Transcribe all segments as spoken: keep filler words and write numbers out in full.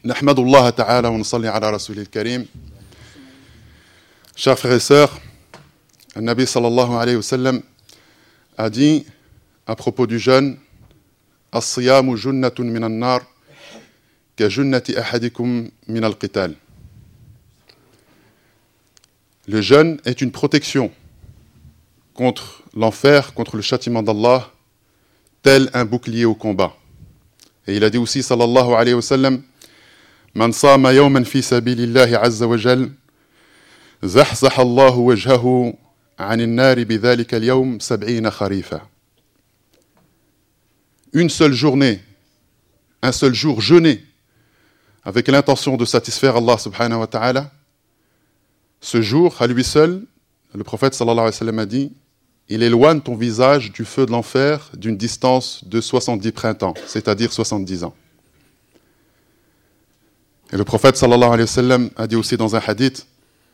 نحمد الله تعالى ونصلي على رسوله الكريم. Chers frères et sœurs, le Nabi sallallahu alayhi wa sallam a dit à propos du jeûne: As-siyamu junnatun min an-nar ka junnati ahadikum min al-qital. Le jeûne est une protection contre l'enfer, contre le châtiment d'Allah, tel un bouclier au combat. Et il a dit aussi sallallahu alayhi wa sallam: Man sama yawman fi sabilillahi azza wa jal زحزح الله وجهه عن النار بذلك اليوم سبعين خريفا. Une seule journée, un seul jour jeûné avec l'intention de satisfaire Allah subhanahu wa ta'ala, ce jour, à lui seul, le prophète sallallahu alayhi wa sallam a dit: il éloigne ton visage du feu de l'enfer d'une distance de soixante-dix printemps, c'est-à-dire soixante-dix ans. Et le prophète sallallahu alayhi wa sallam a dit aussi dans un hadith: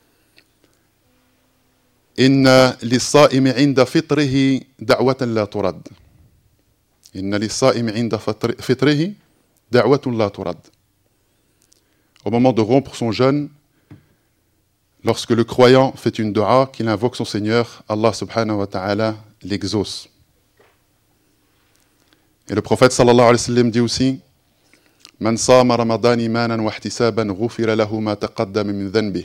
Inna lis-sa'imi 'inda fitrihi da'watan la turad. Inna lis-sa'imi 'inda fitrihi da'watan la turad. Au moment de rompre son jeûne, lorsque le croyant fait une dua, qu'il invoque son Seigneur, Allah subhanahu wa ta'ala l'exauce. Et le prophète sallallahu alayhi wa sallam dit aussi: Man sama ramadan imanan wa ihtisaban ghufira lahu ma taqaddama min dhanbihi.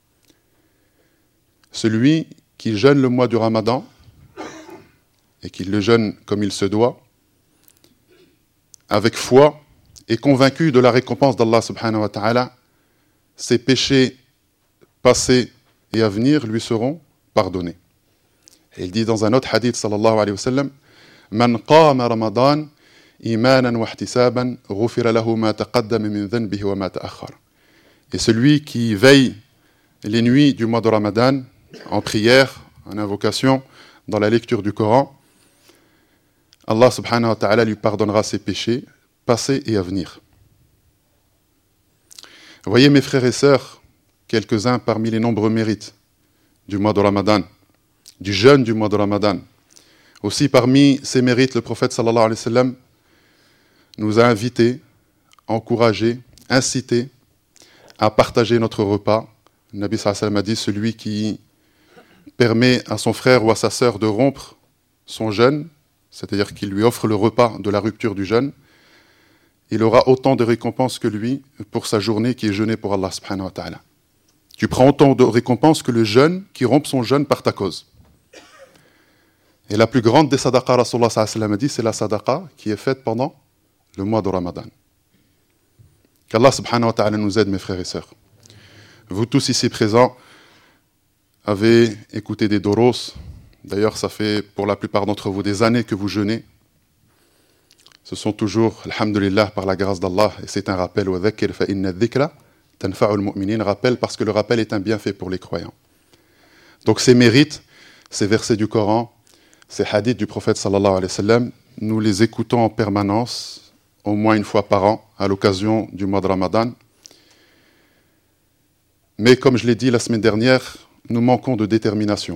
Celui qui jeûne le mois du Ramadan et qui le jeûne comme il se doit, avec foi et convaincu de la récompense d'Allah subhanahu wa ta'ala, ses péchés passés et à venir lui seront pardonnés. Et il dit dans un autre hadith sallallahu alayhi wa sallam: Man qama Ramadan imanan wa ihtisaban ghufira lahu ma taqaddama min dhanbihi wa ma ta'akhkhar. Et celui qui veille les nuits du mois de Ramadan en prière, en invocation, dans la lecture du Coran, Allah subhanahu wa ta'ala lui pardonnera ses péchés, passés et à venir. Voyez mes frères et sœurs, quelques-uns parmi les nombreux mérites du mois de Ramadan, du jeûne du mois de Ramadan. Aussi parmi ces mérites, le prophète sallallahu alayhi wa sallam nous a invités, encouragés, incités à partager notre repas. Le Nabi sallallahu alayhi wa sallam a dit: celui qui permet à son frère ou à sa sœur de rompre son jeûne, c'est-à-dire qu'il lui offre le repas de la rupture du jeûne, il aura autant de récompenses que lui pour sa journée qui est jeûnée pour Allah subhanahu wa ta'ala. Tu prends autant de récompenses que le jeûne qui rompt son jeûne par ta cause. Et la plus grande des sadaqas, Rasulullah sallallahu alayhi wa sallam a dit, c'est la sadaqa qui est faite pendant le mois de Ramadan. Qu'Allah subhanahu wa ta'ala nous aide, mes frères et sœurs. Vous tous ici présents avez écouté des doros. D'ailleurs, ça fait pour la plupart d'entre vous des années que vous jeûnez. Ce sont toujours, alhamdulillah, par la grâce d'Allah, et c'est un rappel, wa dhakir fa inna dhikra tanfa'ul mu'minin, rappel parce que le rappel est un bienfait pour les croyants. Donc ces mérites, ces versets du Coran, ces hadiths du prophète sallallahu alayhi wa sallam, nous les écoutons en permanence, au moins une fois par an, à l'occasion du mois de Ramadan. Mais comme je l'ai dit la semaine dernière, nous manquons de détermination.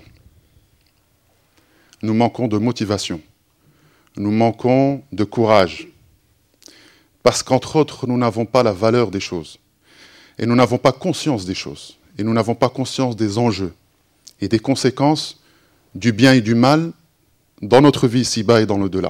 Nous manquons de motivation. Nous manquons de courage. Parce qu'entre autres, nous n'avons pas la valeur des choses. Et nous n'avons pas conscience des choses. Et nous n'avons pas conscience des enjeux et des conséquences du bien et du mal dans notre vie ici-bas et dans l'au-delà.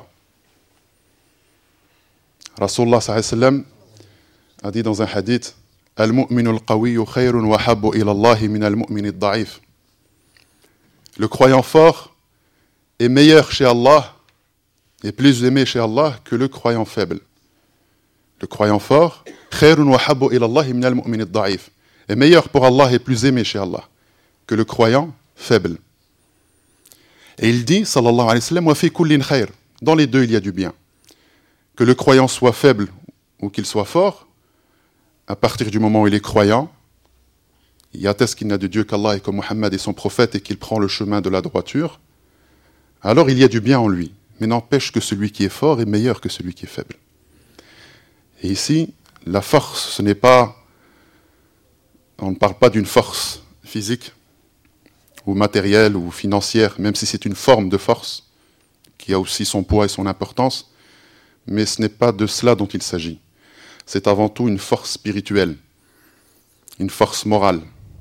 Rasulullah sallallahu alayhi wa sallam a dit dans un hadith: Al-mu'minu al-qawiyyu khayrun wa habbu ila Allahi min al-mu'mini ad-da'if. Le croyant fort est meilleur chez Allah et plus aimé chez Allah que le croyant faible. Le croyant fort, khayrun wa habbu ila Allahi min al-mu'mini ad-da'if, est meilleur pour Allah et plus aimé chez Allah que le croyant faible. Et il dit, sallallahu alayhi wa sallam, wa fi kullin khayr. Dans les deux, il y a du bien. Que le croyant soit faible ou qu'il soit fort, à partir du moment où il est croyant, il atteste qu'il n'a de Dieu qu'Allah et que Muhammad est son prophète et qu'il prend le chemin de la droiture, alors il y a du bien en lui. Mais n'empêche que celui qui est fort est meilleur que celui qui est faible. Et ici, la force, ce n'est pas... On ne parle pas d'une force physique ou matérielle ou financière, même si c'est une forme de force qui a aussi son poids et son importance, mais ce n'est pas de cela dont il s'agit. c'est avant tout une force spirituelle, une force morale.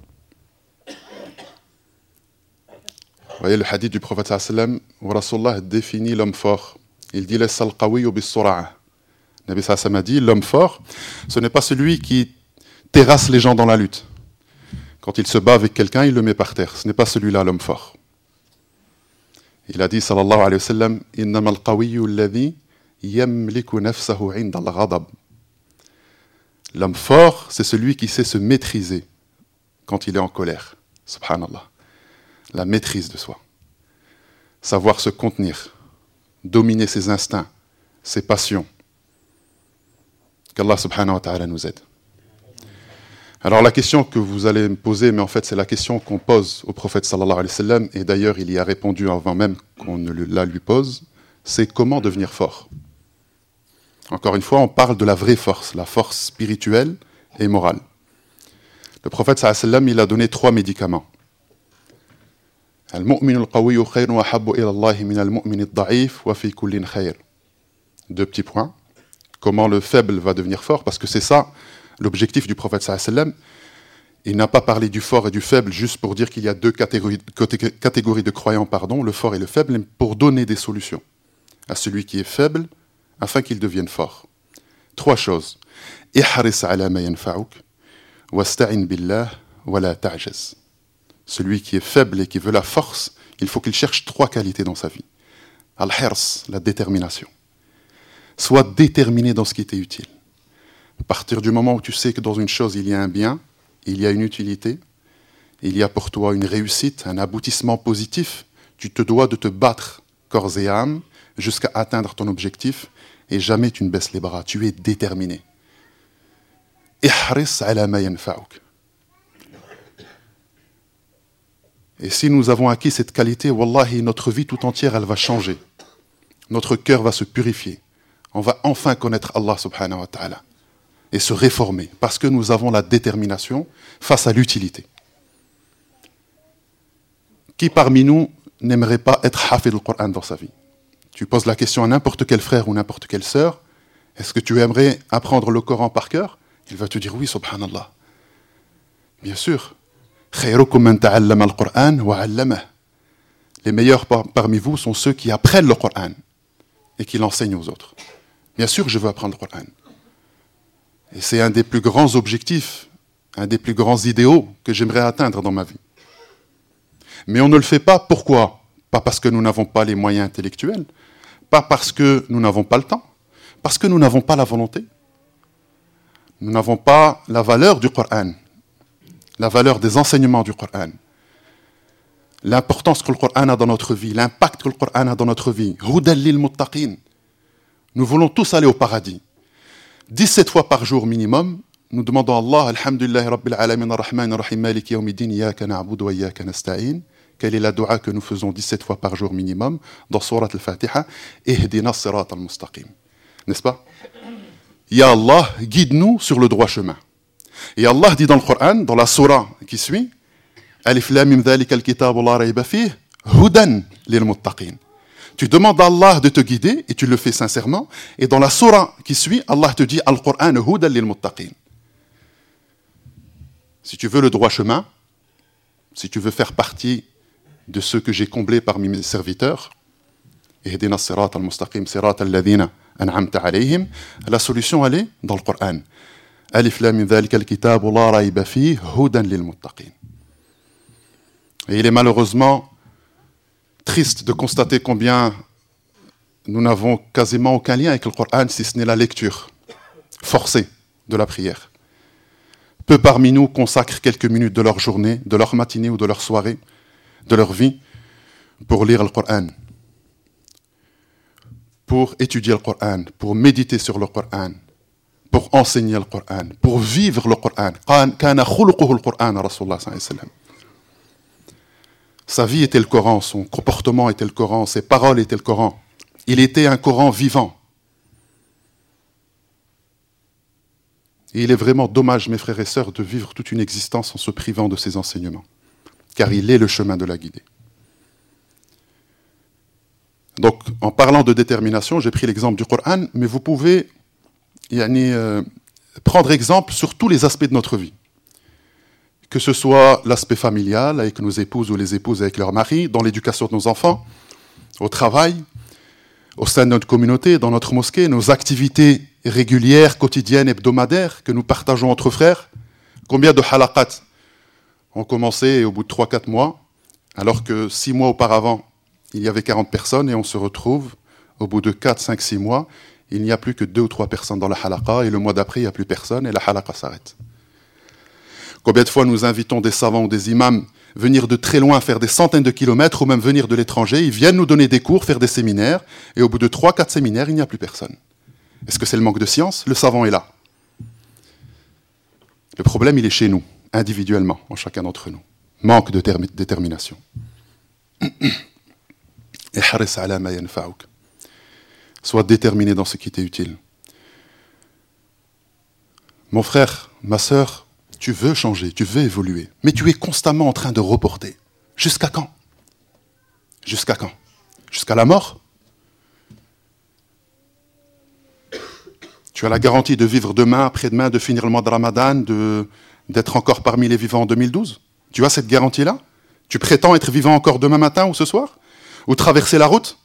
Vous voyez le hadith du prophète sallam où Rasulullah définit l'homme fort. Il dit laisse al-qawiyyu bis-sur'a. Nabi sallam a dit l'homme fort, ce n'est pas celui qui terrasse les gens dans la lutte. Quand il se bat avec quelqu'un, il le met par terre. Ce n'est pas celui-là l'homme fort. Il a dit sallallahu alayhi wa sallam innama al-qawiyyu alladhi yamliku nafsahu 'inda al-ghadab. L'homme fort, c'est celui qui sait se maîtriser quand il est en colère. Subhanallah. La maîtrise de soi. Savoir se contenir. Dominer ses instincts, ses passions. Qu'Allah subhanahu wa ta'ala nous aide. Alors la question que vous allez me poser, mais en fait c'est la question qu'on pose au prophète sallallahu alayhi wa sallam, et d'ailleurs il y a répondu avant même qu'on ne la lui pose, c'est comment devenir fort. Encore une fois, on parle de la vraie force, la force spirituelle et morale. Le prophète sallallahu alayhi wa sallam, il a donné trois médicaments. Al-mu'min al-qawiyyu khayrun wa habbu ila Allah min al-mu'min ad-da'if wa fi kullin khayr. Deux petits points. Comment le faible va devenir fort, parce que c'est ça l'objectif du prophète sallallahu alayhi wa sallam. Il n'a pas parlé du fort et du faible juste pour dire qu'il y a deux catégories, catégories de croyants, pardon, le fort et le faible, mais pour donner des solutions à celui qui est faible afin qu'il devienne fort. Trois choses. Ihris ala ma yanfa'uk wasta'in billah wa la ta'jaz. Celui qui est faible et qui veut la force, il faut qu'il cherche trois qualités dans sa vie. Al-hirs, la détermination. Sois déterminé dans ce qui t'est utile. À partir du moment où tu sais que dans une chose il y a un bien, il y a une utilité, il y a pour toi une réussite, un aboutissement positif, tu te dois de te battre corps et âme jusqu'à atteindre ton objectif, et jamais tu ne baisses les bras, tu es déterminé. Ihris ala ma yanfa'uk. Et si nous avons acquis cette qualité, wallahi, notre vie tout entière, elle va changer. Notre cœur va se purifier. On va enfin connaître Allah subhanahu wa ta'ala et se réformer, parce que nous avons la détermination face à l'utilité. Qui parmi nous n'aimerait pas être hafid al-Qur'an dans sa vie? Tu poses la question à n'importe quel frère ou n'importe quelle sœur, est-ce que tu aimerais apprendre le Coran par cœur? Il va te dire oui, subhanallah. Bien sûr. Khayrukum man ta'allama al-Qur'an wa 'allamah. Les meilleurs par- parmi vous sont ceux qui apprennent le Coran et qui l'enseignent aux autres. Bien sûr, je veux apprendre le Coran. Et c'est un des plus grands objectifs, un des plus grands idéaux que j'aimerais atteindre dans ma vie. Mais on ne le fait pas, pourquoi? Pas parce que nous n'avons pas les moyens intellectuels, pas parce que nous n'avons pas le temps, parce que nous n'avons pas la volonté. Nous n'avons pas la valeur du Coran, la valeur des enseignements du Coran, l'importance que le Coran a dans notre vie, l'impact que le Coran a dans notre vie. Hudan lil muttaqin. Nous voulons tous aller au paradis. dix-sept fois par jour minimum, nous demandons à Allah, Alhamdulillahi Rabbil Alamin, Ar-Rahman, Ar-Rahim, Maliki Yawmiddin, Iyaka na'budu wa Iyaka nasta'in. Quelle est la dua que nous faisons dix-sept fois par jour minimum dans Surat al-Fatiha? Ihdina as-sirat al-mustaqim. N'est-ce pas? Ya Allah, guide-nous sur le droit chemin. Et Allah dit dans le Coran, dans la surah qui suit, Alif Lam Mim dhalika al-kitabu la rayba fih, hudan lil muttaqin. Tu demandes à Allah de te guider et tu le fais sincèrement. Et dans la surah qui suit, Allah te dit Al-Qur'an hudan lil muttaqin. Si tu veux le droit chemin, si tu veux faire partie de ceux que j'ai comblés parmi mes serviteurs, Ihdina as-sirat al-mustaqim, sirat alladhina an'amta alayhim, la solution elle est dans le Coran. Alif Lam Mim dhalika al-kitabu la rayba fih, hudan lil muttaqin. Et il est malheureusement triste de constater combien nous n'avons quasiment aucun lien avec le Coran, si ce n'est la lecture forcée de la prière. Peu parmi nous consacrent quelques minutes de leur journée, de leur matinée ou de leur soirée, de leur vie, pour lire le Coran, pour étudier le Coran, pour méditer sur le Coran, pour enseigner le Coran, pour vivre le Coran. Kana khuluquhu al-Qur'an, Rasulullah sallallahu alayhi wa sallam. Sa vie était le Coran, son comportement était le Coran, ses paroles étaient le Coran. Il était un Coran vivant. Et il est vraiment dommage, mes frères et sœurs, de vivre toute une existence en se privant de ses enseignements, car il est le chemin de la guidée. Donc, en parlant de détermination, j'ai pris l'exemple du Coran, mais vous pouvez yani, euh, prendre exemple sur tous les aspects de notre vie. Que ce soit l'aspect familial, avec nos épouses ou les épouses avec leurs maris, dans l'éducation de nos enfants, au travail, au sein de notre communauté, dans notre mosquée, nos activités régulières, quotidiennes, hebdomadaires, que nous partageons entre frères. Combien de halaqat ont commencé au bout de trois quatre mois, alors que six mois auparavant, il y avait quarante personnes, et on se retrouve, au bout de quatre, cinq, six mois, il n'y a plus que deux ou trois personnes dans la halaqa, et le mois d'après, il n'y a plus personne, et la halaqa s'arrête. Combien de fois nous invitons des savants ou des imams venir de très loin, faire des centaines de kilomètres, ou même venir de l'étranger, ils viennent nous donner des cours, faire des séminaires, et au bout de trois quatre séminaires, il n'y a plus personne. Est-ce que c'est le manque de science? Le savant est là. Le problème, il est chez nous, individuellement, en chacun d'entre nous. Manque de termi- détermination. Et haris ala ma yanfa'uk. Sois déterminé dans ce qui t'est utile. Mon frère, ma sœur, tu veux changer, tu veux évoluer, mais tu es constamment en train de reporter. Jusqu'à quand? Jusqu'à quand? Jusqu'à la mort? Tu as la garantie de vivre demain, après-demain, de finir le mois de Ramadan, de, d'être encore parmi les vivants en deux mille douze? Tu as cette garantie-là? Tu prétends être vivant encore demain matin ou ce soir? Ou traverser la route?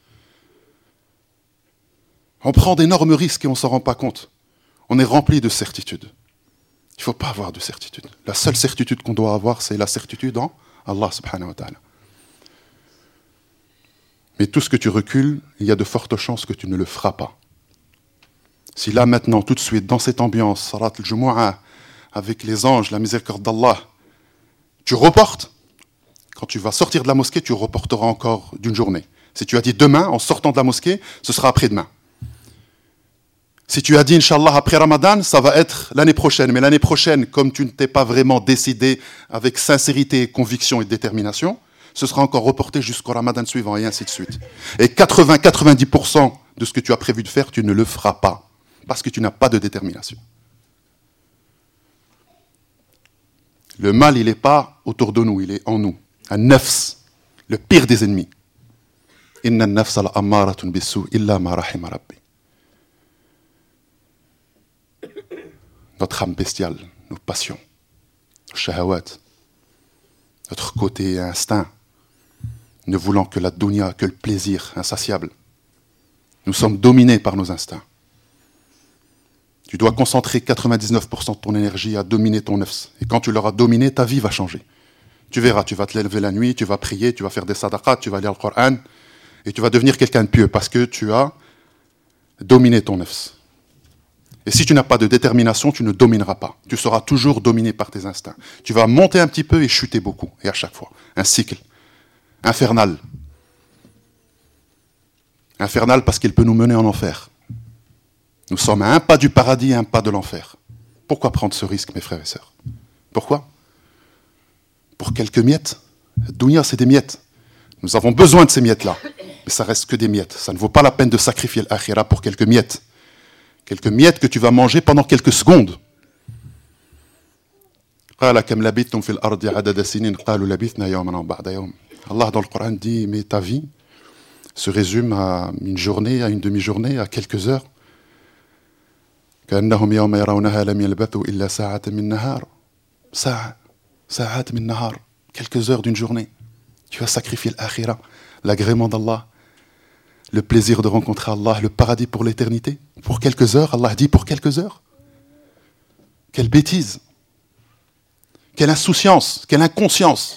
On prend d'énormes risques et on ne s'en rend pas compte. On est rempli de certitudes. Il ne faut pas avoir de certitude. La seule certitude qu'on doit avoir, c'est la certitude en Allah subhanahu wa ta'ala. Mais tout ce que tu recules, il y a de fortes chances que tu ne le feras pas. Si là, maintenant, tout de suite, dans cette ambiance, Salat al-Jumu'ah, avec les anges, la miséricorde d'Allah, tu reportes, quand tu vas sortir de la mosquée, tu reporteras encore d'une journée. Si tu as dit demain, en sortant de la mosquée, ce sera après-demain. Si tu as dit, Inch'Allah, après Ramadan, ça va être l'année prochaine. Mais l'année prochaine, comme tu ne t'es pas vraiment décidé avec sincérité, conviction et détermination, ce sera encore reporté jusqu'au Ramadan suivant, et ainsi de suite. Et quatre-vingts à quatre-vingt-dix pour cent de ce que tu as prévu de faire, tu ne le feras pas, parce que tu n'as pas de détermination. Le mal, il n'est pas autour de nous, il est en nous. Un nafs, le pire des ennemis. Inna an-nafsa la'ammaratun bis-su' illa ma rahima rabbi. Notre âme bestiale, nos passions, nos shahawat, notre côté instinct, ne voulant que la dunya, que le plaisir insatiable. Nous sommes dominés par nos instincts. Tu dois concentrer quatre-vingt-dix-neuf pour cent de ton énergie à dominer ton nafs. Et quand tu l'auras dominé, ta vie va changer. Tu verras, tu vas te lever la nuit, tu vas prier, tu vas faire des sadaqat, tu vas lire le Coran, et tu vas devenir quelqu'un de pieux parce que tu as dominé ton nafs. Et si tu n'as pas de détermination, tu ne domineras pas. Tu seras toujours dominé par tes instincts. Tu vas monter un petit peu et chuter beaucoup, et à chaque fois. Un cycle infernal. Infernal parce qu'il peut nous mener en enfer. Nous sommes à un pas du paradis et un pas de l'enfer. Pourquoi prendre ce risque, mes frères et sœurs? Pourquoi? Pour quelques miettes? Dunya, c'est des miettes. Nous avons besoin de ces miettes-là. Mais ça reste que des miettes. Ça ne vaut pas la peine de sacrifier l'akhira pour quelques miettes. Quelques miettes que tu vas manger pendant quelques secondes. Allah dans le Coran dit, mais ta vie se résume à une journée, à une demi-journée, à quelques heures. كأنهم يوم يرونها لم يلبثوا إلا ساعة من نهار. ساعة, ساعات من نهار. Quelques heures d'une journée. Tu as sacrifié l'akhira, l'agrément d'Allah, le plaisir de rencontrer Allah, le paradis pour l'éternité. Pour quelques heures, Allah dit pour quelques heures. Quelle bêtise. Quelle insouciance, quelle inconscience.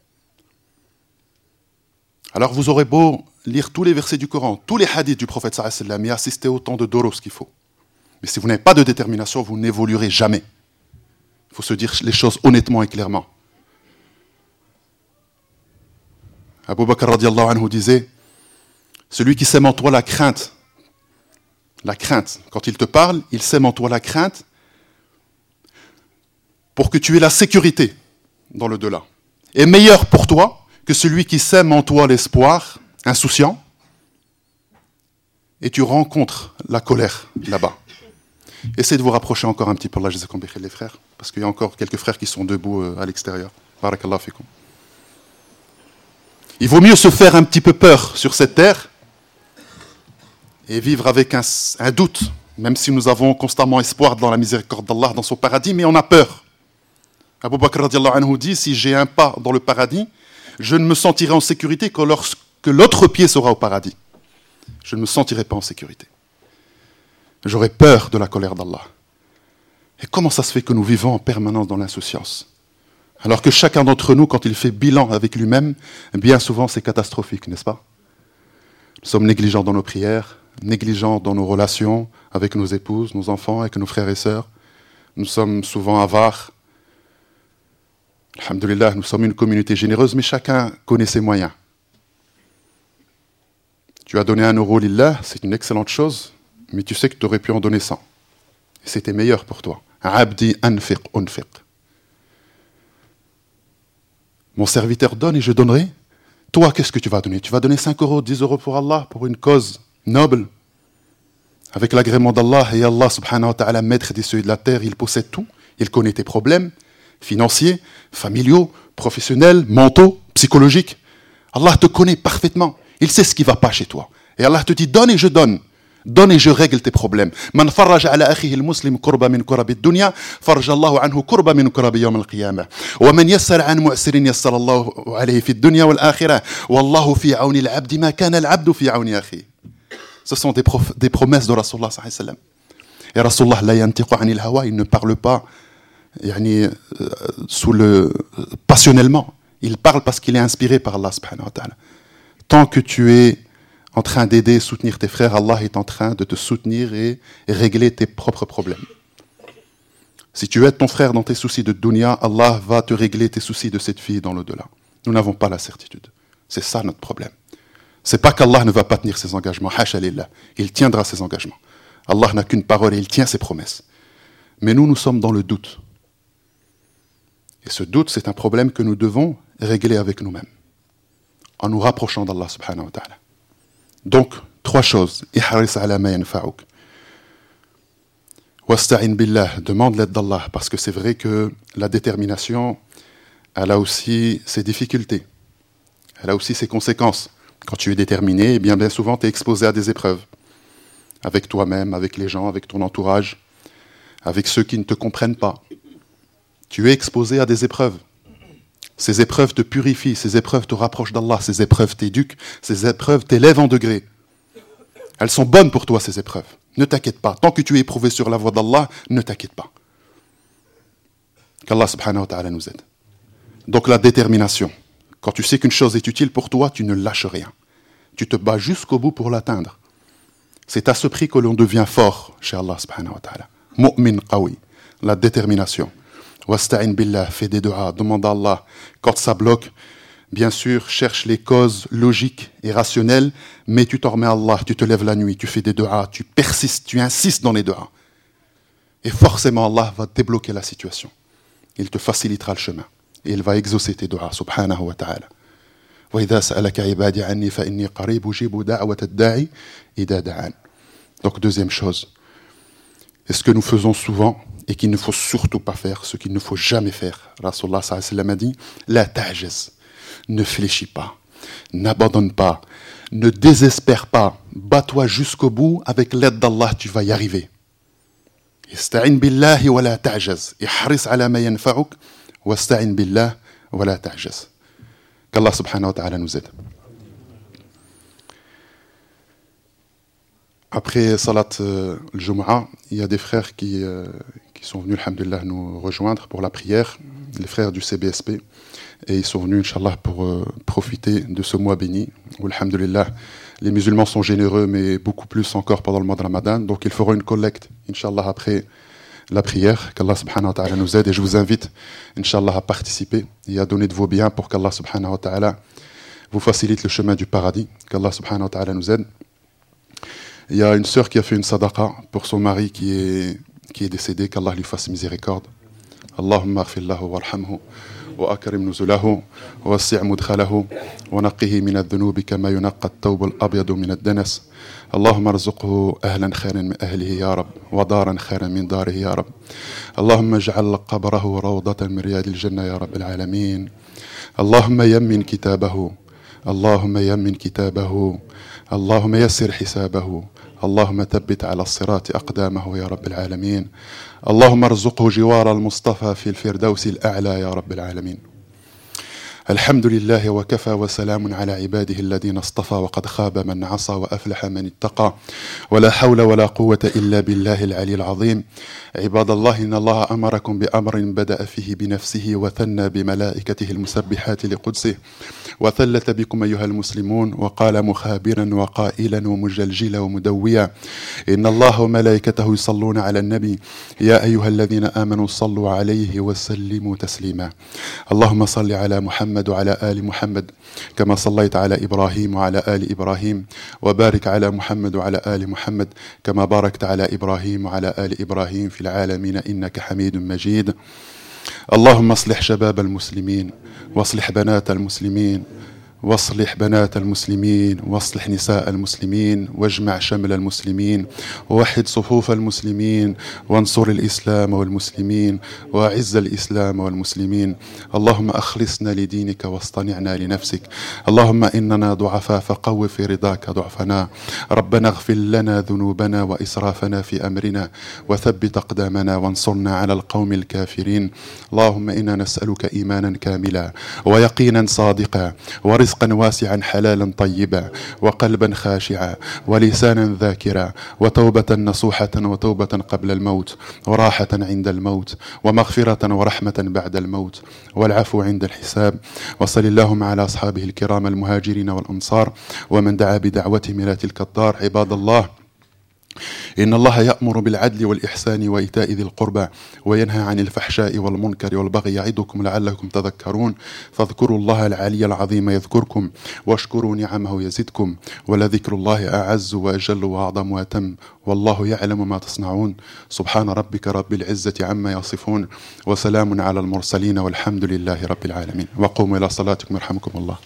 Alors vous aurez beau lire tous les versets du Coran, tous les hadiths du prophète sallallahu alayhi wa sallam et assister autant de doros qu'il faut. Mais si vous n'avez pas de détermination, vous n'évoluerez jamais. Il faut se dire les choses honnêtement et clairement. Abu Bakr radiallahu anhu disait, celui qui sème en toi la crainte, la crainte, quand il te parle, il sème en toi la crainte pour que tu aies la sécurité dans le delà. Est meilleur pour toi que celui qui sème en toi l'espoir, insouciant, et tu rencontres la colère là-bas. Essayez de vous rapprocher encore un petit peu, Allah jazakum bikhair les frères, parce qu'il y a encore quelques frères qui sont debout à l'extérieur. Barakallahu fikum. Il vaut mieux se faire un petit peu peur sur cette terre et vivre avec un, un doute même si nous avons constamment espoir dans la miséricorde d'Allah, dans son paradis, mais on a peur. Abu Bakr radiallahu anhu dit, si j'ai un pas dans le paradis, je ne me sentirai en sécurité que lorsque l'autre pied sera au paradis. Je ne me sentirai pas en sécurité. J'aurai peur de la colère d'Allah. Et comment ça se fait que nous vivons en permanence dans l'insouciance? Alors que chacun d'entre nous, quand il fait bilan avec lui-même, bien souvent c'est catastrophique, n'est-ce pas? Nous sommes négligents dans nos prières, négligents dans nos relations avec nos épouses, nos enfants, avec nos frères et sœurs. Nous sommes souvent avares. Alhamdulillah, nous sommes une communauté généreuse, mais chacun connaît ses moyens. Tu as donné un euro lillah, c'est une excellente chose, mais tu sais que tu aurais pu en donner cent. Et c'était meilleur pour toi. Abdi anfiq unfiq. Mon serviteur donne et je donnerai. Toi, qu'est-ce que tu vas donner? Tu vas donner cinq euros, dix euros pour Allah, pour une cause noble, avec l'agrément d'Allah. Et Allah, subhanahu wa ta'ala, maître des cieux et de la terre, il possède tout. Il connaît tes problèmes financiers, familiaux, professionnels, mentaux, psychologiques. Allah te connaît parfaitement. Il sait ce qui ne va pas chez toi. Et Allah te dit, donne et je donne. Donne et je règle tes problèmes. Man farraja ala akhihi al-muslim kurba min kurabi ad-dunya, farraja Allahu anhu kurba min kurabi yawm al-qiyamah. Wa man yassara an mu'sirin yassara Allahu alayhi fi ad-dunya wal-akhirah. Wallahu fi auni al-'abdi ma kana al-'abdu fi auni akhihi. Ce sont des, prof, des promesses de Rasulullah sallallahu alayhi wa sallam. Et Rasulullah la yantiqu anil hawa, il ne parle pas yani, euh, sous le passionnellement. Il parle parce qu'il est inspiré par Allah subhanahu wa ta'ala. Tant que tu es en train d'aider et soutenir tes frères, Allah est en train de te soutenir et, et régler tes propres problèmes. Si tu aides ton frère dans tes soucis de dunya, Allah va te régler tes soucis de cette vie dans l'au-delà. Nous n'avons pas la certitude. C'est ça notre problème. C'est pas qu'Allah ne va pas tenir ses engagements. Hasha lillah. Il tiendra ses engagements. Allah n'a qu'une parole et il tient ses promesses. Mais nous, nous sommes dans le doute. Et ce doute, c'est un problème que nous devons régler avec nous-mêmes, en nous rapprochant d'Allah subhanahu wa ta'ala. Donc, trois choses. Ihris ala ma yanfa'uk. Wasta'in billah, demande l'aide d'Allah, parce que c'est vrai que la détermination, elle a aussi ses difficultés. Elle a aussi ses conséquences. Quand tu es déterminé, eh bien, bien souvent, tu es exposé à des épreuves. Avec toi-même, avec les gens, avec ton entourage, avec ceux qui ne te comprennent pas. Tu es exposé à des épreuves. Ces épreuves te purifient, ces épreuves te rapprochent d'Allah, ces épreuves t'éduquent, ces épreuves t'élèvent en degrés. Elles sont bonnes pour toi, ces épreuves. Ne t'inquiète pas. Tant que tu es éprouvé sur la voie d'Allah, ne t'inquiète pas. Qu'Allah subhanahu wa ta'ala nous aide. Donc la détermination. Quand tu sais qu'une chose est utile pour toi, tu ne lâches rien. Tu te bats jusqu'au bout pour l'atteindre. C'est à ce prix que l'on devient fort chez Allah subhanahu wa ta'ala. Mu'min qawi. La détermination. Wasta'in billah, fais des du'a, demande à Allah. Quand ça bloque, bien sûr, cherche les causes logiques et rationnelles, mais tu t'en remets à Allah, tu te lèves la nuit, tu fais des du'a, tu persistes, tu insistes dans les du'a. Et forcément, Allah va débloquer la situation. Il te facilitera le chemin. Et il va exaucer tes du'a, subhanahu wa ta'ala. وَإِذَا سَأَلَكَ عِبَادِي عَنِّي فَإِنِّي قَرِيبٌ أُجِيبُ دَعْوَةَ الدَّاعِ إِذَا دَعَانِ. Donc, deuxième chose. Et ce que nous faisons souvent, et qu'il ne faut surtout pas faire, ce qu'il ne faut jamais faire. Rasulullah sallallahu alayhi wa sallam a dit, la ta'jaz, ne fléchis pas, n'abandonne pas, ne désespère pas, bats-toi jusqu'au bout, avec l'aide d'Allah, tu vas y arriver. Ista'in billahi wa la ta'jaz, ihris ala ma yanfa'uk, wasta'in billah wa la ta'jaz. Qu'Allah subhanahu wa ta'ala nous aide. Après Salat euh, al-Jumu'ah, il y a des frères qui, euh, qui sont venus, alhamdulillah, nous rejoindre pour la prière, les frères du C B S P, et ils sont venus, inchallah, pour euh, profiter de ce mois béni, où, alhamdulillah, les musulmans sont généreux, mais beaucoup plus encore pendant le mois de Ramadan, donc ils feront une collecte, inchallah, après la prière, qu'Allah subhanahu wa ta'ala nous aide, et je vous invite, inchallah, à participer et à donner de vos biens pour qu'Allah subhanahu wa ta'ala vous facilite le chemin du paradis, qu'Allah subhanahu wa ta'ala nous aide. Il y a une sœur qui a fait une sadaqa pour son mari qui est, qui est décédé, qu'Allah lui fasse miséricorde. Allahumma aghfir lahu warhamhu wa akrim nuzulahu wa wasi' mudkhalahu wa naqqihi min adh-dhunubi kama yunaqqa ath-thawb al-abyadu min ad-danas. Allahumma arzuqhu ahlan khayran min ahlihi ya rab wa daran khayran min darihi ya rab. Allahumma ij'al qabrahu rawdatan min riyadil jannah ya rabbil alamin. Allahumma yammin kitabahu. Allahumma yammin kitabahu. اللهم يسر حسابه اللهم ثبت على الصراط أقدامه يا رب العالمين. اللهم ارزقه جوار المصطفى في الفردوس الأعلى يا رب العالمين. الحمد لله وكفى وسلام على عباده الذين اصطفى، وقد خاب من عصى وأفلح من اتقى، ولا حول ولا قوة إلا بالله العلي العظيم. عباد الله، إن الله أمركم بأمر بدأ فيه بنفسه وثنى بملائكته المسبحات لقدسه، وثلث بكم أيها المسلمون، وقال مخابرا وقائلا ومجلجلا ومدويا: إن الله وملائكته يصلون على النبي يا أيها الذين آمنوا صلوا عليه وسلموا تسليما. اللهم صل على محمد وعلى آل محمد كما صليت على إبراهيم وعلى آل إبراهيم، وبارك على محمد وعلى آل محمد كما باركت على إبراهيم وعلى آل إبراهيم في العالمين إنك حميد مجيد. اللهم اصلح شباب المسلمين، واصلح بنات المسلمين، واصلح بنات المسلمين، واصلح نساء المسلمين، واجمع شمل المسلمين، ووحد صفوف المسلمين، وانصر الإسلام والمسلمين، وأعز الإسلام والمسلمين. اللهم أخلصنا لدينك واصطنعنا لنفسك. اللهم إننا ضعفاء فقو في رضاك ضعفنا. ربنا اغفر لنا ذنوبنا وإسرافنا في أمرنا، وثبت أقدامنا وانصرنا على القوم الكافرين. اللهم إنا نسألك إيمانا كاملا، ويقينا صادقا، ورزقا رزقا واسعا حلالا طيبا، وقلبا خاشعا، ولسانا ذاكرا، وتوبة نصوحة، وتوبة قبل الموت، وراحة عند الموت، ومغفرة ورحمة بعد الموت، والعفو عند الحساب. وصل اللهم على أصحابه الكرام المهاجرين والأنصار، ومن دعا بدعوتهم إلى تلك الدار. عباد الله، إن الله يأمر بالعدل والإحسان وإيتاء ذي القربى، وينهى عن الفحشاء والمنكر والبغي، يعظكم لعلكم تذكرون. فاذكروا الله العلي العظيم يذكركم، واشكروا نعمه يزدكم، ولذكر الله أعز وأجل وأعظم وأتم، والله يعلم ما تصنعون. سبحان ربك رب العزة عما يصفون، وسلام على المرسلين، والحمد لله رب العالمين. وقوموا إلى صلاتكم يرحمكم الله.